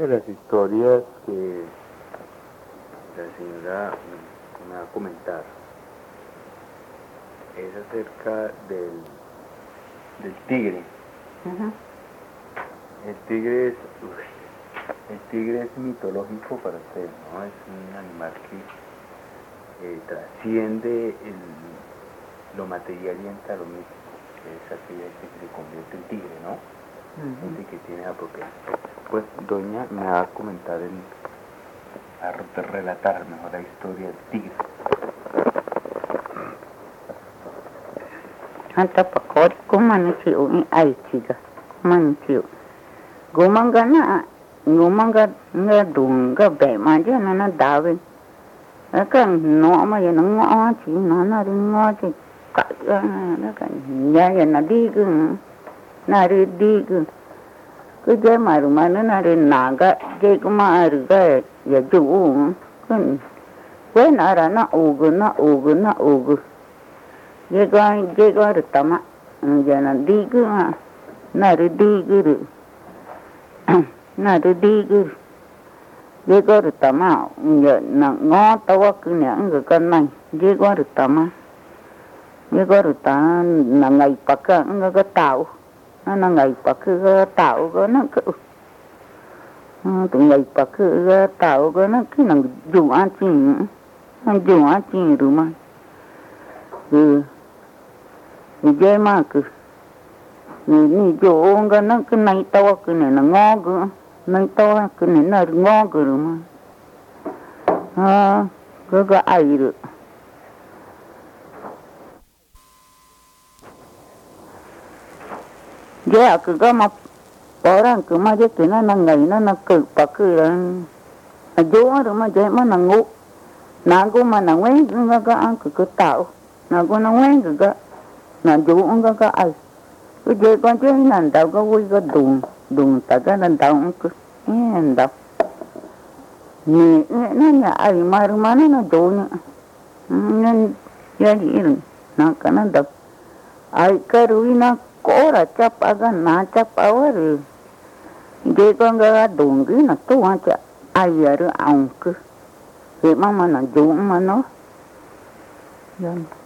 de las historias que la señora me va a comentar es acerca del tigre. Ajá. El tigre es mitológico para usted, ¿no? Es un animal que trasciende lo material y entra a lo místico, que es aquella que se convierte en tigre, ¿no? Gente que tiene esa propiedad. Pues doña me va a comentar, a relatar mejor la historia del tigre. Anta pakot kumani chịu ai chiga kumani chịu gumanga nga dunga be ma je na dawe ka no ma ye na ngo chi na ri ngo chi ka na ka ya na di gu na ri di gu cứ je ma ru ma na ri na ga je ku ma ru ga ya ju kun we na ra na ugu je go ru tama ya na di gu na ri di gu na ri di gu je go ru tama ya na ngo ta wa ku ne ang ga nai je go ru tama je go ru ta na ngai pa ka ang ga tao na ngai pa ka tao go na ku tu ngai pa ka tao go na ki na ju a chi ru ma je ma ku ni jo nga na ku nai ta wa ku ne na ngo gu nai ta wa ku ne na ngo gu ru ma ga ai ru je a ku ga ma orang ku ma je ku na ngai na ku pa ku a jo ru ma je ma na ngu na gu ma na wen ga an ku tao na gu na wen ga na jo ga ai cứ je con chứ nan tao có vui có đùng ta cái nan tao cứ nan tao ni nó nhà ai mà nó đồ nữa nên ya gì nó cái nan tao ai cái rồi nó cố là chấp aga na chấp áo rồi je con ga đùng cái nó tu anh chứ ai giờ rồi ông cứ thì mà nó jo mà nó